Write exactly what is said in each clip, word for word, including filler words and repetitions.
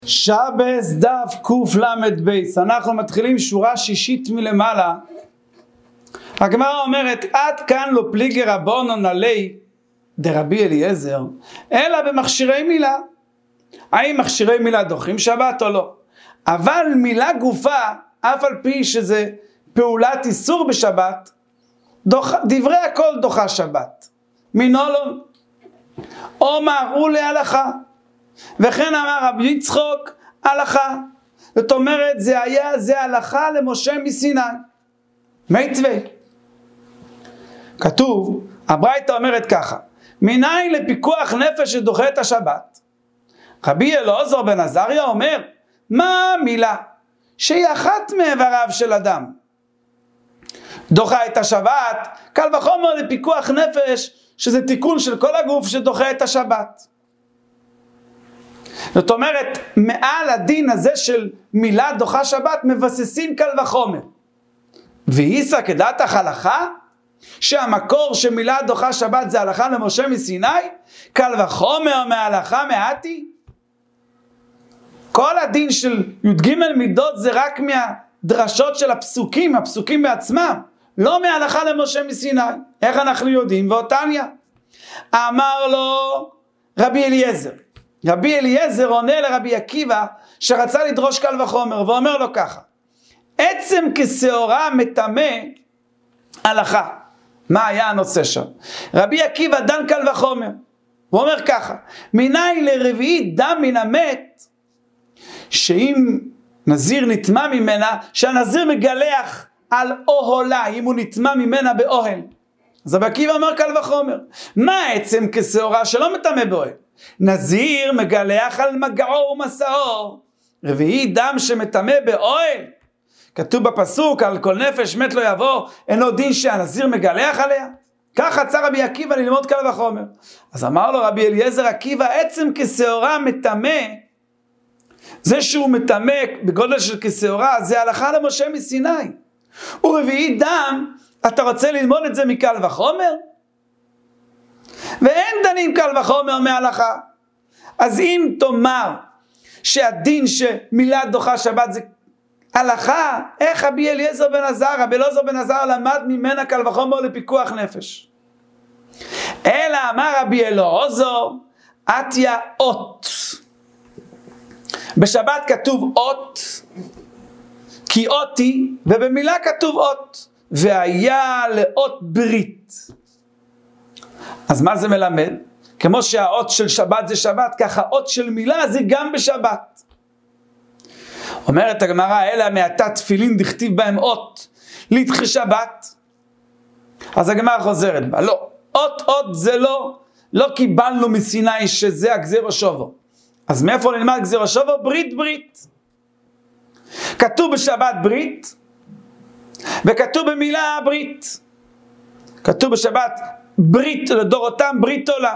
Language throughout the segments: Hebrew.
שבס דף קוף למד בייס. אנחנו מתחילים שורה שישית מלמעלה. הגמרא אומרת עד כאן לא פליגי רבונן עלי דרבי אליעזר אלא במכשירי מילה. האם מכשירי מילה דוחים שבת או לא? אבל מילה גופה, אף על פי שזה פעולת איסור בשבת, דוח, דברי הכל דוחה שבת. מנולון אומר הוא להלכה, וכן אמר רבי יצחוק הלכה. זאת אומרת זה היה זה הלכה למשה מסיני. מצווה. כתוב, הברייתא אומרת ככה, מניין לפיקוח נפש שדוחה את השבת? רבי אלעזר בן עזריה אומר, מה המילה שהיא אחת מאיבריו של אדם דוחה את השבת? קל וחומר לפיקוח נפש שזה תיקון של כל הגוף שדוחה את השבת. זאת אומרת, מעל הדין הזה של מילה דוחה שבת מבססים קל וחומר. ואיסא כדעתך הלכה, שהמקור שמילה דוחה שבת זה הלכה למשה מסיני, קל וחומר מההלכה מעטי. כל הדין של י"ג מידות זה רק מהדרשות של הפסוקים, הפסוקים בעצמם, לא מההלכה למשה מסיני. איך אנחנו יודעים? ואותניה אמר לו רבי אליעזר, רבי אליעזר עונה לרבי עקיבא שרצה לדרוש קל וחומר, ואומר לו ככה, עצם כשעורה מטמא הלכה. מה היה הנושא שם? רבי עקיבא דן קל וחומר, הוא אומר ככה, מיני לרביעית דם מן המת, שאם נזיר נטמא ממנה, שהנזיר מגלח על אוהלה, אם הוא נטמא ממנה באוהל. אז רבי עקיבא אומר קל וחומר, מה עצם כשעורה שלא מטמא באוהל? נזיר מגלח על מגעו ומסעו, רביעי דם שמטמא באוהל. כתוב בפסוק, על כל נפש מת לא יבוא, אינו דין שהנזיר מגלח עליה. כך רצה רבי עקיבא ללמוד קל וחומר. אז אמר לו רבי אליעזר עקיבא, עצם כשעורה מטמא, זה שהוא מטמא בגודל של כשעורה, זה הלכה למשה מסיני. ורביעי דם, אתה רוצה ללמוד את זה מקל וחומר? ואין דנים קל וחומר מההלכה. אז אם תאמר שהדין שמילה דוחה שבת זה הלכה, איך רבי אליעזר בן עזריה, רבי אלעזר בן עזריה למד ממנה קל וחומר לפיקוח נפש? אלא אמר רבי אלעזר, עטיה אות. בשבת כתוב אות, כי אותי, ובמילה כתוב אות, והיה לאות ברית. אז מה זה מלמד? כמו שהאות של שבת זה שבת, ככה אות של מילה זה גם בשבת. אומרת הגמרא, אלא מעתה תפילין דכתיב בהם אות, לדחי שבת. אז הגמרא חוזרת בה, לא, אות אות זה לא, לא קיבלנו מסיני שזה הגזיר ושובו. אז מאיפה נלמד גזיר ושובו? ברית ברית. כתוב בשבת ברית, וכתוב במילה ברית. כתוב בשבת ברית לדורותם ברית עולם.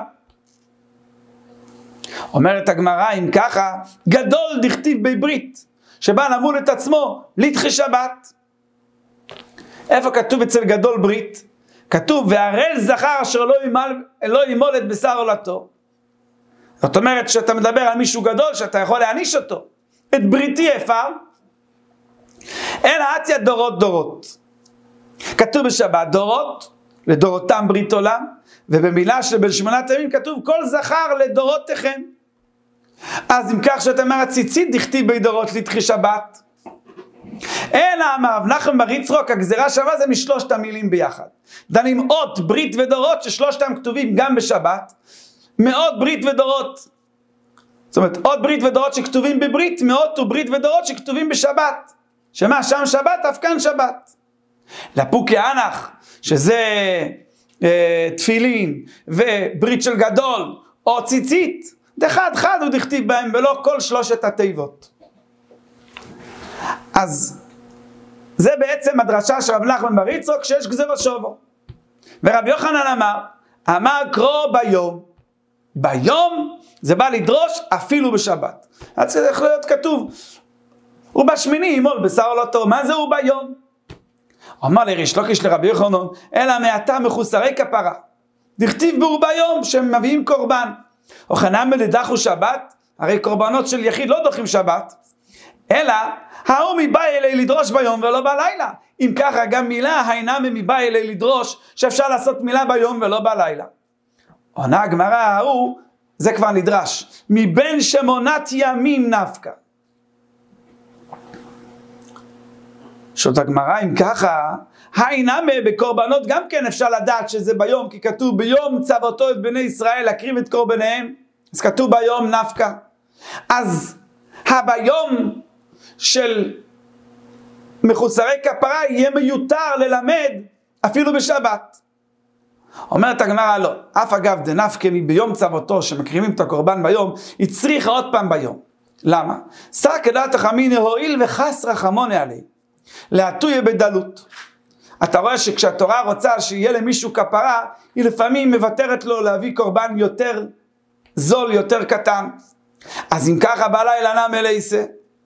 אומרת הגמרא, אם ככה, גדול דכתיב בברית, שבא למול את עצמו, לדחי שבת. איפה כתוב אצל גדול ברית? כתוב, והרל זכר אשר לא ימול, לא ימול את בשר עולתו. זאת אומרת, שאתה מדבר על מישהו גדול, שאתה יכול להעניש אותו. את בריתי אפר, אלא עטיה דורות דורות. כתוב בשבת דורות, לדורותם ברית עולם, ובמילה של בין שמונת ימים כתוב כל זכר לדורותיכם. אז אם כך שאתה אומר הציצית דכתיב בי דורות לדחי שבת, אלא אמר רב נחמן בר יצחוק, הגזירה שווה זה משלושת המילים ביחד. דנים אות ברית ודורות ששלושתם כתובים גם בשבת, מאות ברית ודורות. זאת אומרת אות ברית ודורות שכתובים בברית, מאות וברית ודורות שכתובים בשבת. שמה שם שבת אף כאן שבת. לפוקי אנח שזה אה, תפילין וברית של גדול או ציצית, דחד חד הוא דכתיב בהם ולא כל שלושת התיבות. אז זה בעצם הדרשה של רב נחמן בר יצחוק שיש גזיר ושובו. ורבי יוחנן אמר, אמר קרוא ביום, ביום זה בא לדרוש אפילו בשבת. אז זה יכול להיות כתוב, הוא בשמיני ימול בשר עולתו. מה זה הוא ביום? אמר לריש לקיש לרבי יוחנן, אלא מעתה מחוסרי כפרה דכתיב בו ביום שהם מביאים קורבן. או חנן בלדחו שבת, הרי קורבנות של יחיד לא דוחים שבת, אלא ההוא מבא אלי לדרוש ביום ולא בלילה. אם ככה גם מילה היינה מבא אלי לדרוש שאפשר לעשות מילה ביום ולא בלילה. עונה הגמרא, ההוא זה כבר נדרש מבין שמונת ימים נפקא. שואלת הגמרא, אם ככה היינה בקורבנות גם כן אפשר לדעת שזה ביום, כי כתוב ביום צוותו את בני ישראל להקריב את קורבניהם, אז כתוב ביום נפקא. אז הביום של מחוסרי כפרה יהיה מיותר ללמד אפילו בשבת. אומרת הגמרא לא, אף אגב דנפקא ביום צוותו שמקריבים את הקורבן ביום, היא צריכה עוד פעם ביום. למה? שר כדעת חכמים הואיל וחס רחמונה עלי להטויה בדלות. אתה רואה שכשהתורה רוצה שיהיה למישהו כפרה, היא לפעמים מבטרת לו להביא קורבן יותר זול, יותר קטן. אז אם ככה בלילה נמי לייסה,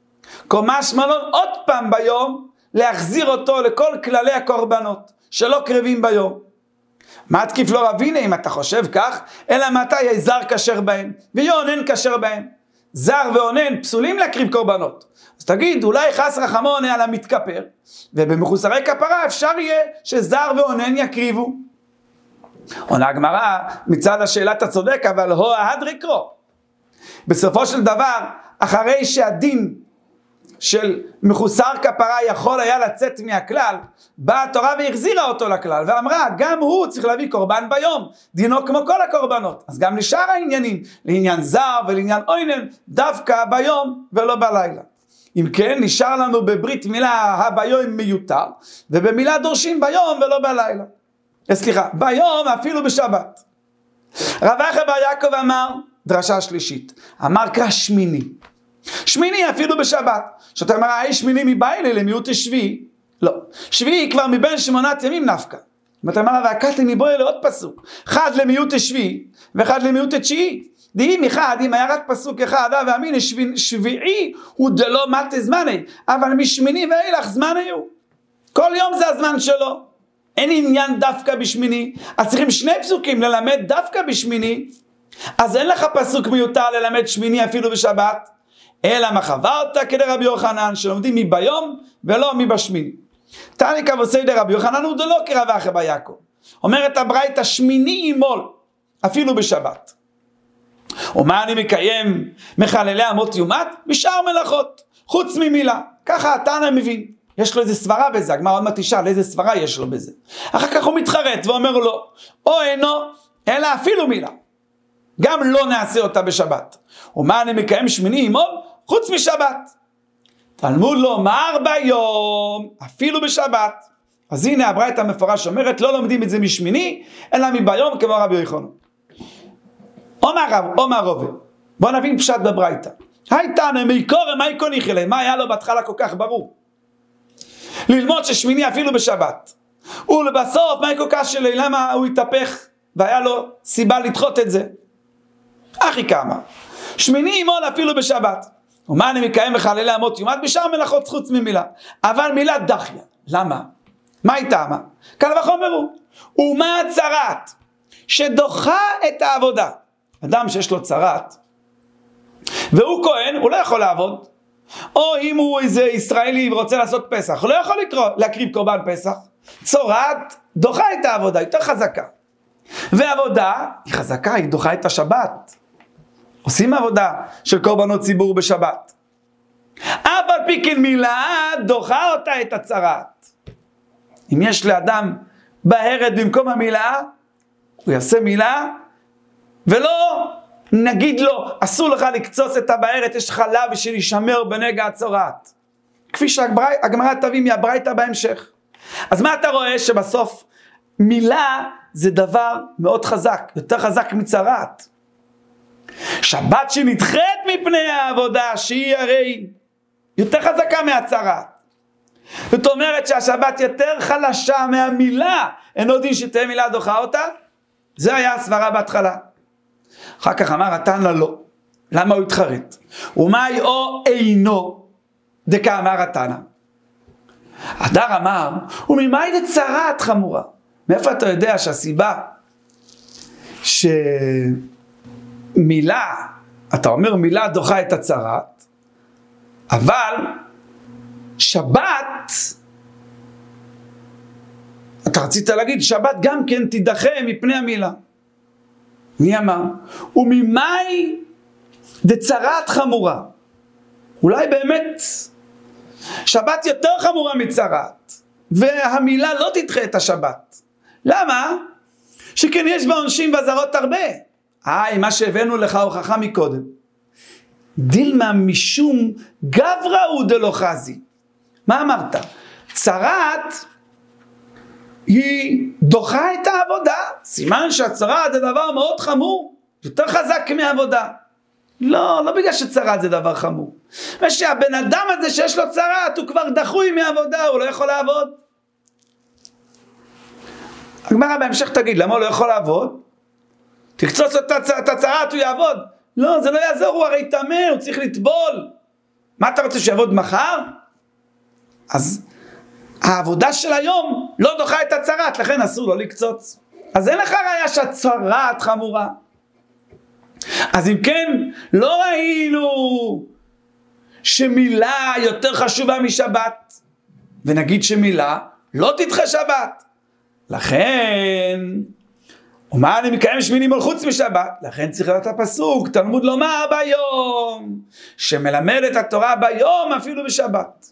קומש מלון עוד פעם ביום להחזיר אותו לכל כללי הקורבנות שלא קרבים ביום. מה תקיף לא רבינה אם אתה חושב כך, אלא מתי יהיה זר כשר בהם ויונן כשר בהם. זר ועונן פסולים להקריב קורבנות. אז תגיד, אולי חס רחמונה על המתכפר, ובמחוסרי כפרה אפשר יהיה שזר ועונן יקריבו. עונה הגמרא, מצד השאלה אתה צודק, אבל הו ההדרי קרו. בסופו של דבר, אחרי שהדין של מחוסר כפרה יכול היה לצאת מהכלל, באה התורה והחזירה אותו לכלל, ואמרה, גם הוא צריך להביא קורבן ביום, דינו כמו כל הקורבנות. אז גם לשאר העניינים, לעניין זר ולעניין עונן, דווקא ביום ולא בלילה. אם כן, נשאר לנו בברית מילה הביום מיותר, ובמילה דורשים ביום ולא בלילה. סליחה, ביום אפילו בשבת. רב אחא בר יעקב אמר, דרשה שלישית, אמר קרא שמיני. שמיני אפילו בשבת. שאתה אומר, האי שמיני מבא אלי למיעוט שביעי. לא. שביעי כבר מבין שמונת ימים נפקא. ואתה אומר, והקטי מבוא אלי עוד פסוק. אחד למיעוט שביעי, ואחד למיעוט תשיעי. דהים אחד, אם היה רק פסוק אחד, ואמין שביעי הוא דלא מטה זמני, אבל משמיני ואילך זמני הוא. כל יום זה הזמן שלו. אין עניין דווקא בשמיני, אז צריכים שני פסוקים ללמד דווקא בשמיני, אז אין לך פסוק מיותר ללמד שמיני אפילו בשבת, אלא מה חברת כדי רבי יוחנן, שלומדים מי ביום ולא מי בשמיני. תעני כבוסי דרבי יוחנן הוא דלא כרב אחא בר יעקב. אומרת הברייתא שמיני ימול, אפילו בשבת. ומה אני מקיים מחללי אמות יומת? בשאר מלאכות, חוץ ממילה. ככה התנא מבין. יש לו איזה סברה בזה, הגמרא עוד מעט תשאל איזה סברה יש לו בזה. אחר כך הוא מתחרט ואומר לו, או אינו, אלא אפילו מילה. גם לא נעשה אותה בשבת. ומה אני מקיים שמיני ימול? חוץ משבת. תלמוד לומר ביום, אפילו בשבת. אז הנה הברייתא המפורש אומרת, לא לומדים את זה משמיני, אלא מביום כמו רבי יוחנן. אומר רב, אומר רובה, בוא נבין פשט בברייתא. הייתנא מיקורא מאי קוניחי ליה, מה היה לו בהתחלה כל כך ברור? ללמוד ששמיני אפילו בשבת. ולבסוף מאי כל כך שלי, למה הוא התהפך והיה לו סיבה לדחות את זה? אחי כמה. שמיני ימול אפילו בשבת. ומה אני מקיים מחללי אמות יומת? בשאר מלאכות חוץ ממילה. אבל מילה דחיה. למה? מה היא טעמה? קל וחומר הוא. ומה הצרת? שדוחה את העבודה. אדם שיש לו צרת, והוא כהן, הוא לא יכול לעבוד. או אם הוא איזה ישראלי ורוצה לעשות פסח, הוא לא יכול לקרוא, להקריב קורבן פסח. צורת דוחה את העבודה, יותר חזקה. ועבודה היא חזקה, היא דוחה את השבת. עושים עבודה של קורבנות ציבור בשבת. אף על פי כן מילה דוחה אותה את הצרת. אם יש לאדם בהרד במקום המילה, הוא יעשה מילה, ולא נגיד לו, אסור לך לקצוץ את הבערת, יש לך לאו שישמר בנגע הצורת. כפי שהגמרא תביא מהברייתא בהמשך. אז מה אתה רואה? שבסוף מילה זה דבר מאוד חזק, יותר חזק מצרת. שבת שנדחית מפני העבודה, שהיא הרי יותר חזקה מהצרת. זאת אומרת שהשבת יותר חלשה מהמילה, אין עוד דין שתהיה מילה דוחה אותה. זה היה הסברה בהתחלה. אחר כך אמר התנא לא. למה הוא התחרט? ומאי או אינו דקה אמר התנא. הדר אמר, וממאי דצרת חמורה. מאיפה אתה יודע שהסיבה שמילה אתה אומר מילה דוחה את הצרת, אבל שבת, אתה רצית להגיד, שבת גם כן תידחה מפני המילה. מי אמר? וממאי דצרת חמורה. אולי באמת שבת יותר חמורה מצרת, והמילה לא תדחה את השבת. למה? שכן יש בעונשים בזרות הרבה. איי, מה שהבאנו לך הוכחה מקודם. דילמה משום גברא הוא דלא חזי. מה אמרת? צרת היא דוחה את העבודה. סימן שהצרת זה דבר מאוד חמור, יותר חזק מהעבודה. לא, לא בגלל שצרת זה דבר חמור. ושהבן אדם הזה שיש לו צרת, הוא כבר דחוי מעבודה, הוא לא יכול לעבוד. הגמרא בהמשך תגיד, למה הוא לא יכול לעבוד? תקצוץ לו את הצרת, הוא יעבוד. לא, זה לא יעזור, הוא הרי תמה, הוא צריך לטבול. מה אתה רוצה שיעבוד מחר? אז העבודה של היום לא דוחה את הצרת, לכן אסור לו לקצוץ. אז אין לך ראיה שהצרת חמורה. אז אם כן, לא ראינו שמילה יותר חשובה משבת, ונגיד שמילה לא תדחה שבת. לכן, ומה אני מקיים שמינים על חוץ משבת? לכן צריך להיות הפסוק, תלמוד לומר ביום, שמלמד את התורה ביום אפילו בשבת.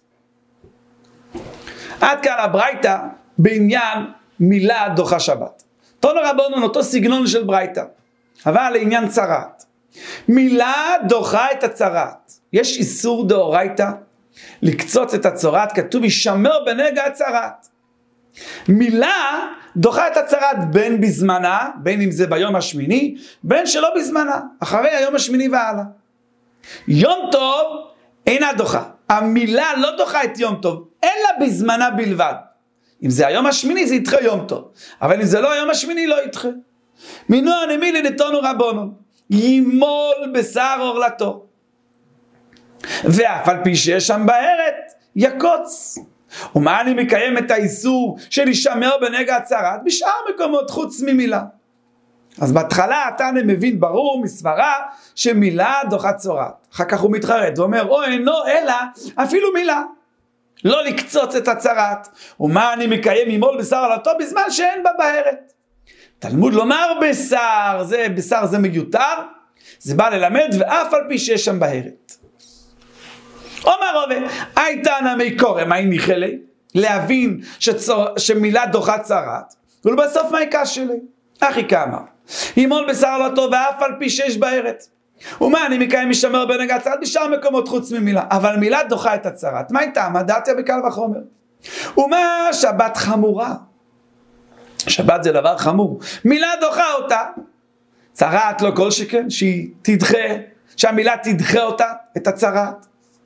עד כאן הברייתא בעניין מילה דוחה שבת. תנו רבנן אותו סגנון של ברייתא, אבל לעניין צרת. מילה דוחה את הצרת. יש איסור דאורייתא לקצוץ את הצרת, כתוב ישמר בנגע הצרת. מילה דוחה את הצרת בין בזמנה, בין אם זה ביום השמיני, בין שלא בזמנה, אחרי היום השמיני והלאה. יום טוב אינה דוחה. המילה לא דוחה את יום טוב, אלא בזמנה בלבד. אם זה היום השמיני זה ידחה יום טוב, אבל אם זה לא היום השמיני לא ידחה. מינוע נמילי נתנו רבונון, ימול בשר אורלתו, ואף על פי שיש שם בארת, יקוץ. ומה אני מקיים את האיסור של ישמר בנגע הצרת? בשאר מקומות חוץ ממילה. אז בהתחלה אתה מבין ברור מסברה שמילה דוחה צרת. אחר כך הוא מתחרט ואומר, או אינו אלא אפילו מילה. לא לקצוץ את הצרת. ומה אני מקיים ימול בשר אורלתו בזמן שאין בה בארת? תלמוד לומר בשר, זה בשר זה מיותר, זה בא ללמד ואף על פי שיש שם בארת. אומר רבי, הייתה נמי קורא, מה היא ניחלי? להבין שצור, שמילה דוחה צרת, ולבסוף מה יקש שלי? אחי כמה, ימול בשר אורלתו ואף על פי שיש בארת. ומה אני מקיים משמר בנגע הצרת? בשאר מקומות חוץ ממילה, אבל מילה דוחה את הצרת. מה הייתה? מה דעתיה בקל וחומר? ומה שבת חמורה? שבת זה דבר חמור. מילה דוחה אותה. צרת לא כל שכן, שהיא תדחה, שהמילה תדחה אותה, את הצרת.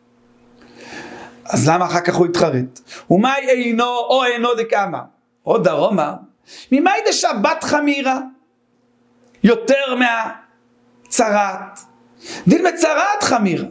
אז למה אחר כך הוא יתחרט? ומה אינו או אינו דקאמה? או דרומה, ממאי דשבת חמירה? יותר מהצרת. דין מצרת חמירה.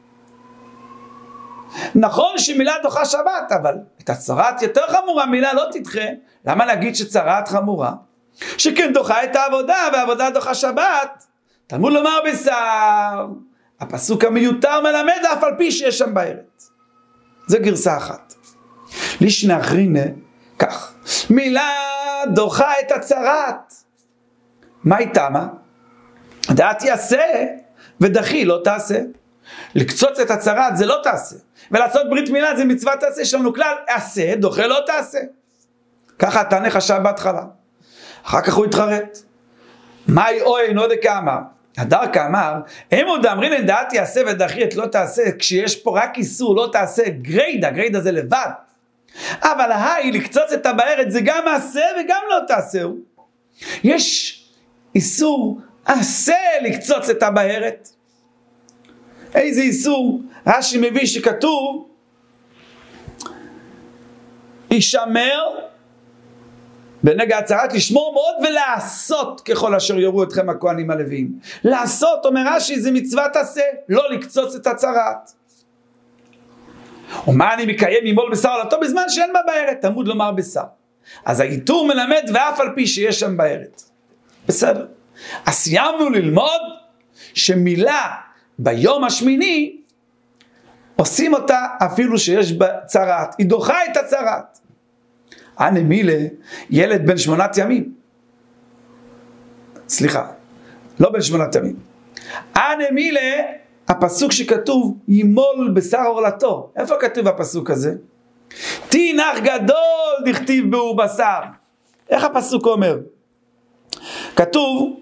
נכון שמילה דוחה שבת, אבל את הצרת יותר חמורה, מילה לא תדחה. למה להגיד שצרת חמורה? שכן דוחה את העבודה, והעבודה דוחה שבת. תלמוד לומר בשר, הפסוק המיותר מלמד אף על פי שיש שם בארת. זה גרסה אחת. לישנא אחרינא, כך. מילה דוחה את הצרת. מה היא תמה? דעת יעשה ודחי לא תעשה. לקצוץ את הצרת זה לא תעשה. ולעשות ברית מילה זה מצווה תעשה. יש לנו כלל, עשה, דוחה לא תעשה. ככה התנא חשב בהתחלה. אחר כך הוא התחרט. מאי אוי אינו דקאמר? הדרכה אמר, הם עוד אמרין דעת יעשה ודחי את לא תעשה, כשיש פה רק איסור לא תעשה, גריידה, גריידה זה לבד. אבל ההי לקצוץ את הבארת זה גם עשה וגם לא תעשהו. יש איסור עשה לקצוץ את הבארת. איזה איסור? רש"י מביא שכתוב ישמר בנגע הצרת, לשמור מאוד ולעשות ככל אשר יורו אתכם הכהנים הלוויים. לעשות, אומר רש"י, זה מצוות עשה, לא לקצוץ את הצרת. ומה אני מקיים ימול בשר אורלתו בזמן שאין בה בארת? תלמוד לומר בשר. אז העיטור מלמד ואף על פי שיש שם בארת. בסדר. אז סיימנו ללמוד שמילה ביום השמיני עושים אותה אפילו שיש בה צרת, היא דוחה את הצרת. הנמילה, ילד בן שמונת ימים, סליחה, לא בן שמונת ימים, הנמילה, הפסוק שכתוב ימול בשר עורלתו, איפה כתוב הפסוק הזה? תינח גדול דכתיב בהו בשר. איך הפסוק אומר? כתוב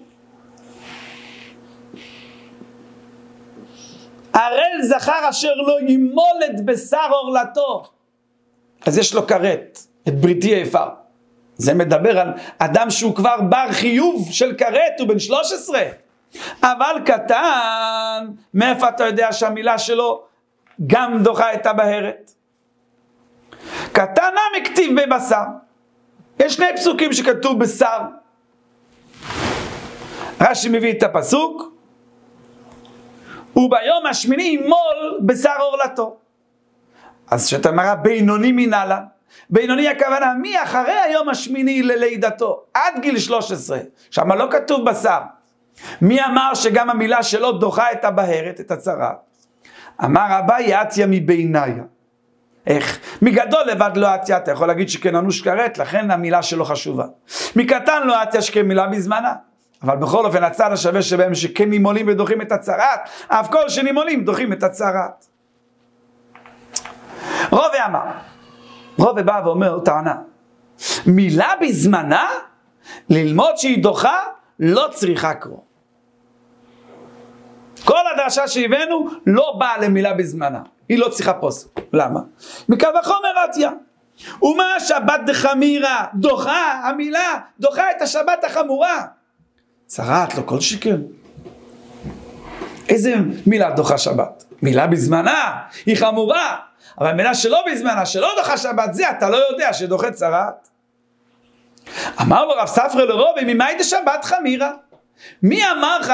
ערל זכר אשר לא ימול את בשר עורלתו, אז יש לו כרת, את בריתי איפה. זה מדבר על אדם שהוא כבר בר חיוב של כרת, הוא בן שלוש עשרה, אבל קטן, מאיפה אתה יודע שהמילה שלו גם דוחה את הבהרת? קטן מכתיב בבשר, יש שני פסוקים שכתוב בשר. רש"י מביא את הפסוק, וביום השמיני ימול בשר עורלתו. אז שאתה מראה בינוני מנהלה, בינוני הכוונה מי אחרי היום השמיני ללידתו, עד גיל שלוש עשרה, שם לא כתוב בשר. מי אמר שגם המילה שלו דוחה את הבהרת, את הצרה? אמר אביי עטיה מביניה. איך? מגדול לבד לא עטיה, אתה יכול להגיד שכן אנוש כרת, לכן המילה שלו חשובה. מקטן לא עטיה שכן מילה בזמנה. אבל בכל אופן הצד השווה שבהם שכן נימולים ודוחים את הצרת, אף כל שנימולים דוחים את הצרת. רובה אמר, רובה בא ואומר טענה, מילה בזמנה, ללמוד שהיא דוחה, לא צריכה קרוא. כל הדרשה שהבאנו לא באה למילה בזמנה, היא לא צריכה פוסק. למה? מקו החומר עטיה. ומה שבת דחמירה, דוחה, המילה דוחה את השבת החמורה. צרת לא כל שכן. איזה מילה דוחה שבת? מילה בזמנה, היא חמורה. אבל מילה שלא בזמנה, שלא דוחה שבת, זה אתה לא יודע שדוחה צרת. אמר לו רב ספרא לרובה, ממאי דשבת חמירה? מי אמר לך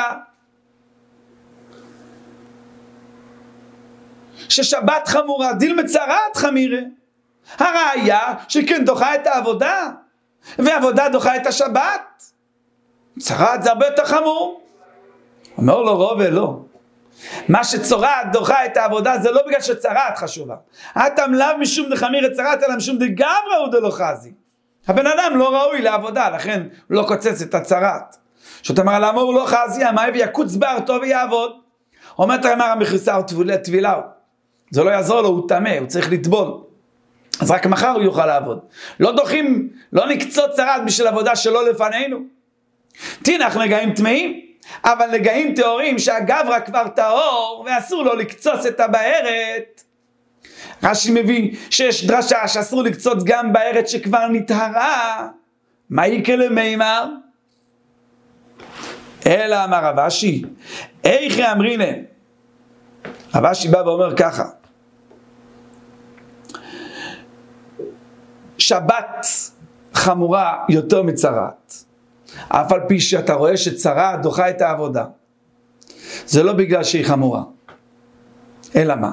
ששבת חמורה, דיל מצרת חמירה? הראיה שכן דוחה את העבודה, ועבודה דוחה את השבת. צרת זה הרבה יותר חמור. אומר לו רובה, לא. מה שצרת דוחה את העבודה זה לא בגלל שצרת חשובה. אתם לאו משום דחמיר צרת, אלא משום דגברא הוא דלא חזי. הבן אדם לא ראוי לעבודה, לכן הוא לא קוצץ את הצרת. שאתה אומר, למה הוא לא חזי? המאי ויקוץ בארתו ויעבוד. אומרת אמר המכריסה טבילה. זה לא יעזור לו, הוא טמא, הוא צריך לטבול. אז רק מחר הוא יוכל לעבוד. לא דוחים, לא נקצות צרת בשביל עבודה שלא לפנינו. תינח נגעים טמאים, אבל נגעים טהורים שהגברא כבר טהור ואסור לו לקצוץ את הבהרת. רש"י מביא שיש דרשה שאסור לקצוץ גם בהרת שכבר נטהרה. מה יקרה למימר? אלא אמר רב אשי, איכי אמרינן. רב אשי בא ואומר ככה, שבת חמורה יותר מצרת, אף על פי שאתה רואה שצרה דוחה את העבודה, זה לא בגלל שהיא חמורה, אלא מה?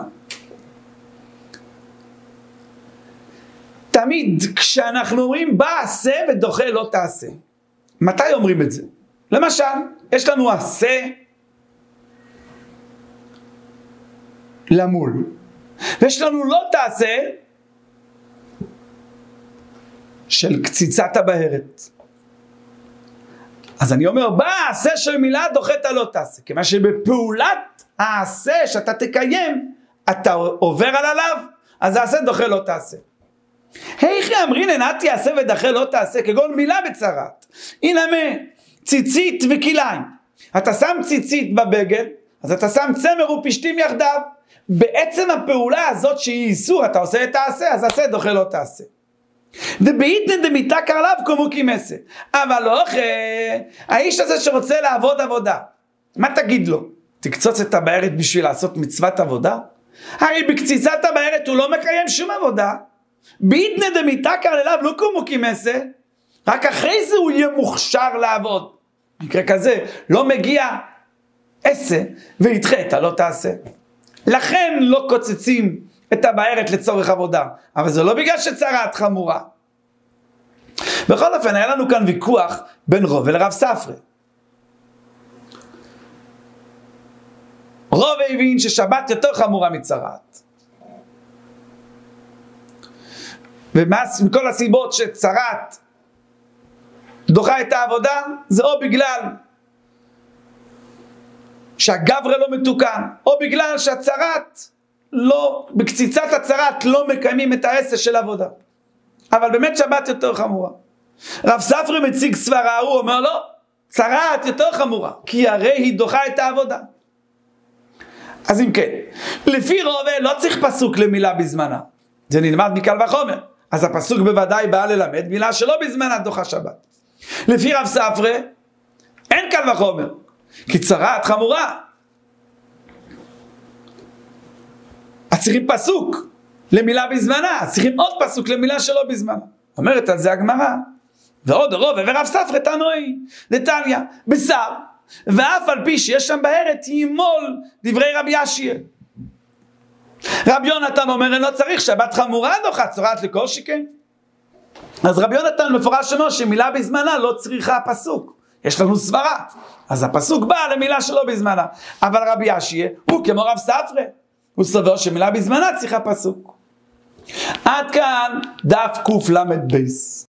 תמיד כשאנחנו אומרים בעשה ודוחה לא תעשה, מתי אומרים את זה? למשל, יש לנו עשה למול, ויש לנו לא תעשה של קציצת הבהרת. אז אני אומר, בעשה של מילה דוחת לא תעשה, כמה שבפעולת העשה שאתה תקיים, אתה עובר על עליו, אז העשה דוחה לא תעשה. היכי אמרינן עטי עשה ודחה לא תעשה, כגון מילה בצרת. הנה מה, ציצית וכיליים. אתה שם ציצית בבגד, אז אתה שם צמר ופשתים יחדיו. בעצם הפעולה הזאת שהיא איסור, אתה עושה את העשה, אז עשה דוחה לא תעשה. דבעיתן דמיתה קרלב כמו כימסה. אבל לא אחרי, האיש הזה שרוצה לעבוד עבודה, מה תגיד לו? תקצוץ את הבהרת בשביל לעשות מצוות עבודה? הרי בקציצת הבהרת הוא לא מקיים שום עבודה. בעיתן דמיתה קרלב לא כמו כימסה, רק אחרי זה הוא יהיה מוכשר לעבוד. מקרה כזה לא מגיע עשה וידחה את הלא תעשה. לכן לא קוצצים את הבהרת לצורך עבודה, אבל זה לא בגלל שצרת חמורה. בכל אופן היה לנו כאן ויכוח בין רובה לרב ספרא. רוב הבין ששבת יותר חמורה מצרת. ומכל הסיבות שצרת דוחה את העבודה, זה או בגלל שהגברה לא מתוקן, או בגלל שהצרת לא, בקציצת הצרת לא מקיימים את העשר של עבודה. אבל באמת שבת יותר חמורה. רב ספרי מציג סברה, הוא אומר לא, צרת יותר חמורה, כי הרי היא דוחה את העבודה. אז אם כן, לפי רובה לא צריך פסוק למילה בזמנה, זה נלמד מקל וחומר, אז הפסוק בוודאי בא ללמד מילה שלא בזמנה דוחה שבת. לפי רב ספרי אין קל וחומר, כי צרת חמורה. אז צריכים פסוק למילה בזמנה, אז צריכים עוד פסוק למילה שלא בזמנה. אומרת על זה הגמרא, ועוד רובה ורב ספרי תנועי, דתניא, בשר, ואף על פי שיש שם בארץ ימול דברי רבי ישיה. רבי יונתן אומר, לא צריך שבת חמורה דוחה צרת לכל שכן. אז רבי יונתן מפורש אומר שמילה בזמנה לא צריכה פסוק. יש לנו סברה. אז הפסוק בא למילה שלא בזמנה. אבל רבי ישיה הוא כמו רב ספרי. הוא סובר שמילה בזמנה צריכה פסוק. עד כאן דף קוף למד בייס.